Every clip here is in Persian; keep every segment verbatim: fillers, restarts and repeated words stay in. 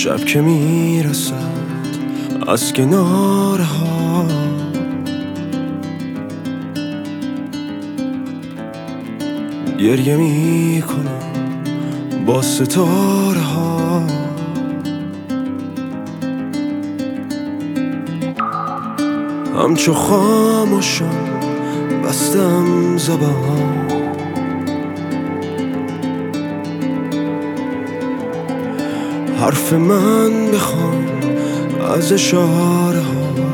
شب که میرسد از کناره ها، گریه میکنم با ستاره ها. همچو خاموشم بستم زبان، حرف من بخوان از اشاره ها.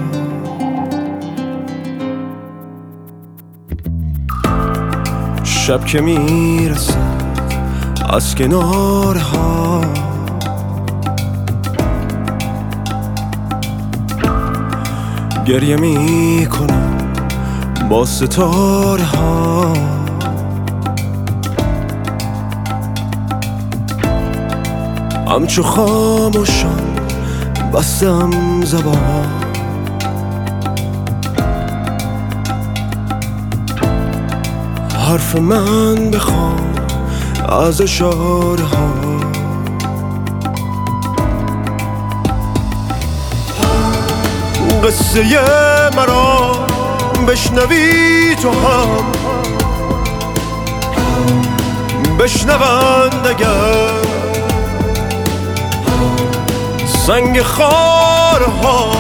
شب که میرسد از کناره ها، گریه میکنم با ستاره ها. همچو خاموشم بستم زبان، حرف من بخوان از اشاره ها. قصه مرا بشنوی تو هم، بشنوند اگر سنگ خارها.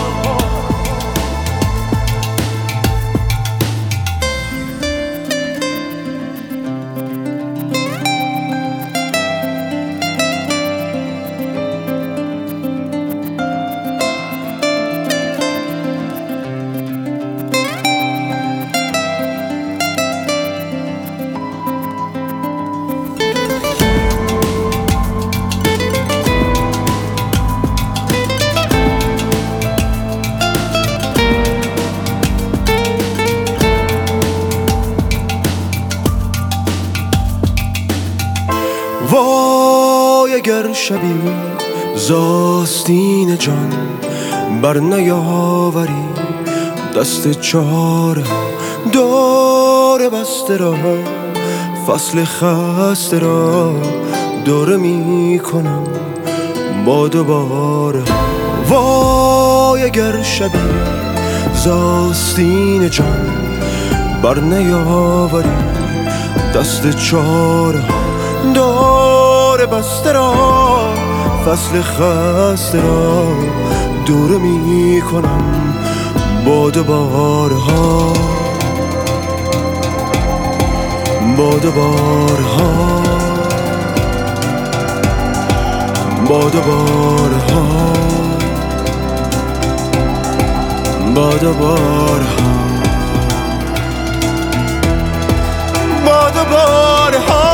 وای اگر شبی زاستین جان بر نیاوری دست چاره، دور بسته را فصل خسته را دوره می کنم با دوباره. وای اگر شبی زاستین جان بر نیاوری دست چاره، دور بسته را فصل خسته را دوره می کنم با دوباره ها، با دوباره ها، با دوباره ها، با دوباره ها، با دوباره ها،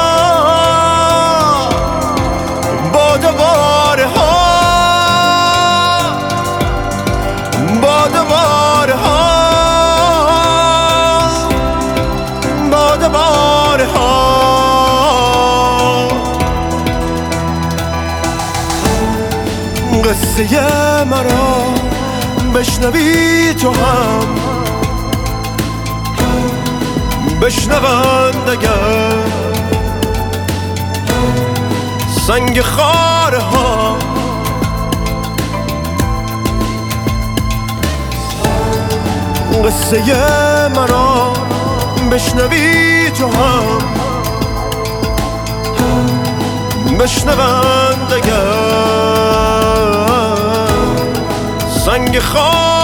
با دوباره ها، با دوباره ها، با دوباره ها. قصه مرا بشنوی تو هم، بشنوند اگر سنگ خاره ها. قصه مرا بشنوی تو هم، بشنوند اگر سنگ خاره